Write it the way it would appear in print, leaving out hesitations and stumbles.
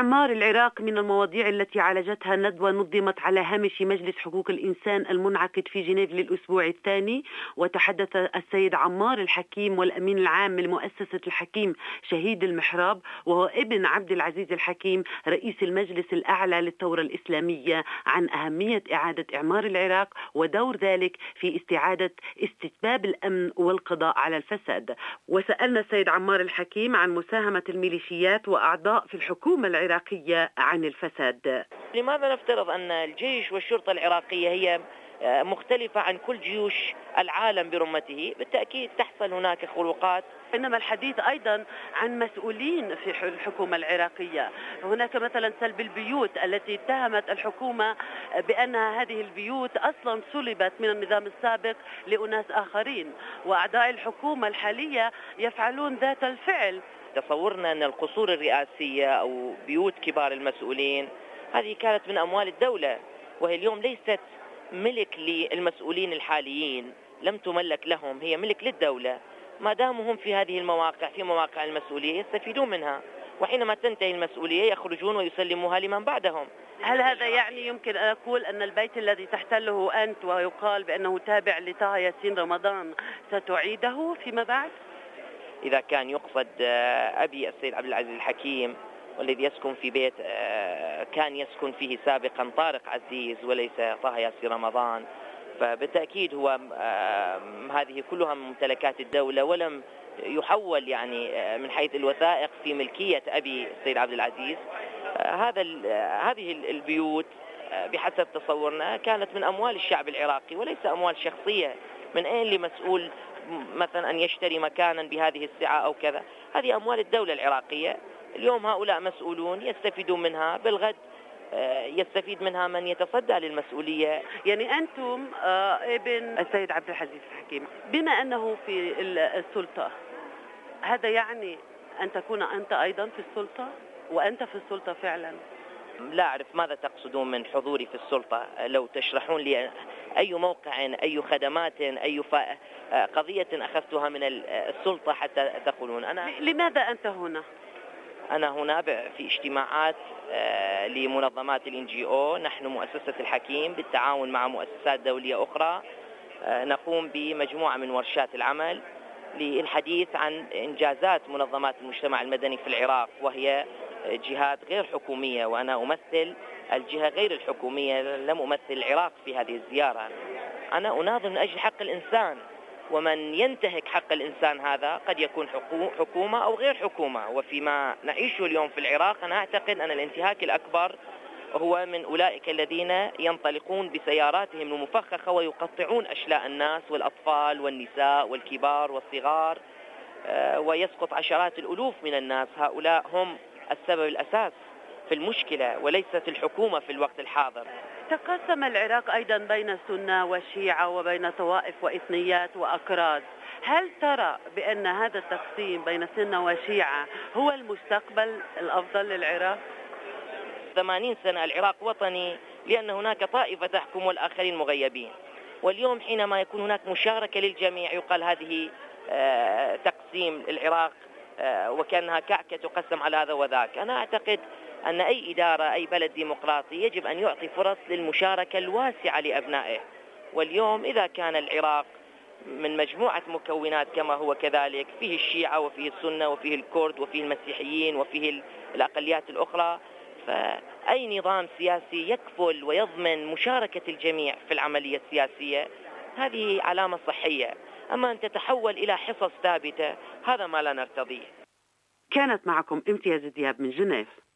إعمار العراق من المواضيع التي عالجتها ندوة نظمت على هامش مجلس حقوق الإنسان المنعقد في جنيف للأسبوع الثاني. وتحدث السيد عمار الحكيم والأمين العام لمؤسسة الحكيم شهيد المحراب، وهو ابن عبد العزيز الحكيم رئيس المجلس الأعلى للثورة الإسلامية، عن أهمية إعادة إعمار العراق ودور ذلك في استعادة استتباب الأمن والقضاء على الفساد. وسألنا السيد عمار الحكيم عن مساهمة الميليشيات وأعضاء في الحكومة العراقية عن الفساد. لماذا نفترض أن الجيش والشرطة العراقية هي مختلفة عن كل جيوش العالم برمته؟ بالتأكيد تحصل هناك خروقات، إنما الحديث أيضا عن مسؤولين في الحكومة العراقية. هناك مثلا سلب البيوت التي اتهمت الحكومة بأنها هذه البيوت أصلا سلبت من النظام السابق لأناس آخرين، وأعضاء الحكومة الحالية يفعلون ذات الفعل. تصورنا أن القصور الرئاسية أو بيوت كبار المسؤولين هذه كانت من أموال الدولة، وهي اليوم ليست ملك للمسؤولين الحاليين، لم تملك لهم، هي ملك للدولة. ما داموا هم في هذه المواقع، في مواقع المسؤولية، يستفيدون منها، وحينما تنتهي المسؤولية يخرجون ويسلموها لمن بعدهم. هل هذا يعني يمكن أن أقول أن البيت الذي تحتله أنت ويقال بأنه تابع لطه ياسين رمضان ستعيده فيما بعد؟ إذا كان يقصد أبي السيد عبد العزيز الحكيم والذي يسكن في بيت كان يسكن فيه سابقا طارق عزيز وليس طه ياسين رمضان، فبالتأكيد هو هذه كلها من ممتلكات الدولة، ولم يحول يعني من حيث الوثائق في ملكية أبي السيد عبد العزيز. هذه البيوت بحسب تصورنا كانت من أموال الشعب العراقي وليس أموال شخصية. من أين لمسؤول مثلا أن يشتري مكانا بهذه السعة أو كذا؟ هذه أموال الدولة العراقية. اليوم هؤلاء مسؤولون يستفيدون منها، بالغد يستفيد منها من يتصدى للمسؤولية. يعني أنتم ابن السيد عبد العزيز الحكيم، بما أنه في السلطة، هذا يعني أن تكون أنت أيضا في السلطة وأنت في السلطة فعلا؟ لا أعرف ماذا تقصدون من حضوري في السلطة. لو تشرحون لي أي موقع، أي خدمات، أي قضية أخذتها من السلطة حتى تقولون. لماذا أنت هنا؟ أنا هنا في اجتماعات لمنظمات الNGO. نحن مؤسسة الحكيم بالتعاون مع مؤسسات دولية أخرى نقوم بمجموعة من ورشات العمل للحديث عن إنجازات منظمات المجتمع المدني في العراق، وهي جهات غير حكومية، وأنا أمثل الجهة غير الحكومية، لم أمثل العراق في هذه الزيارة. أنا أناضل من أجل حق الإنسان، ومن ينتهك حق الإنسان هذا قد يكون حكومة أو غير حكومة. وفيما نعيشه اليوم في العراق أنا أعتقد أن الانتهاك الأكبر هو من أولئك الذين ينطلقون بسياراتهم المفخخة ويقطعون أشلاء الناس والأطفال والنساء والكبار والصغار، ويسقط عشرات الألوف من الناس. هؤلاء هم السبب الأساس في المشكلة وليست الحكومة في الوقت الحاضر. تقسم العراق أيضا بين سنة وشيعة وبين طوائف وإثنيات وأكراد. هل ترى بأن هذا التقسيم بين سنة وشيعة هو المستقبل الأفضل للعراق؟ 80 سنة العراق وطني لأن هناك طائفة تحكم والآخرين مغيبين، واليوم حينما يكون هناك مشاركة للجميع يقال هذه تقسيم العراق وكأنها كعكة تقسم على هذا وذاك. أنا أعتقد أن أي إدارة، أي بلد ديمقراطي يجب أن يعطي فرص للمشاركة الواسعة لأبنائه. واليوم إذا كان العراق من مجموعة مكونات كما هو كذلك، فيه الشيعة وفيه السنة وفيه الكرد وفيه المسيحيين وفيه الأقليات الأخرى، فأي نظام سياسي يكفل ويضمن مشاركة الجميع في العملية السياسية هذه علامة صحية. أما أن تتحول إلى حصص ثابتة هذا ما لا نرتضيه. كانت معكم امتياز دياب من جنيف.